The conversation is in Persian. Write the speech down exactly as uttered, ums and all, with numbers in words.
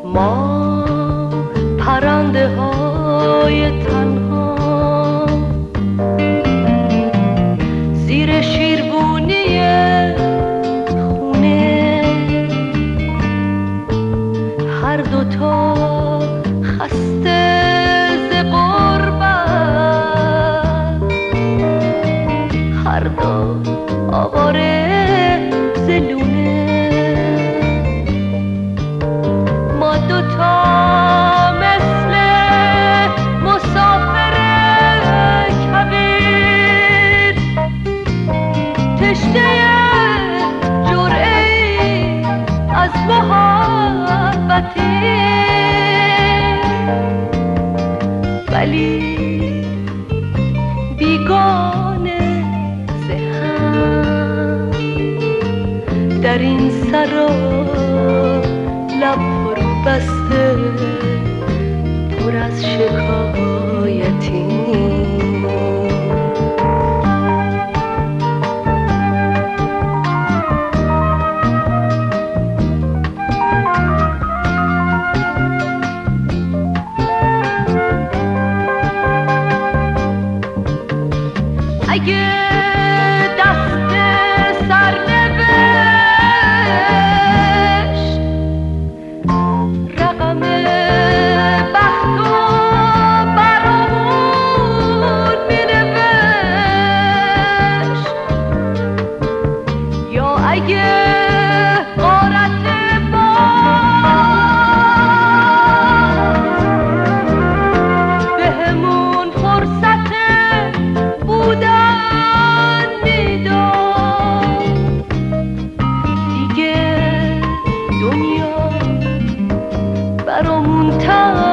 ما پرنده های تنها زیر شیربونی خونه، هر دوتا خسته ز غربت، هر دو آواره ز لونه. ما دوتا مثل مسافر کبیر، تشنه جرعه‌ای از محبتی، ولی بیگانه ز هم در این سرا لب فرو بسته پر از شکایتی. اگه دست سرنوشت رقم بخت و برامون مینوشت، یا اگه غارت ما بهمون فرصت بودن میداد، دیگه دنیا برامون تنگ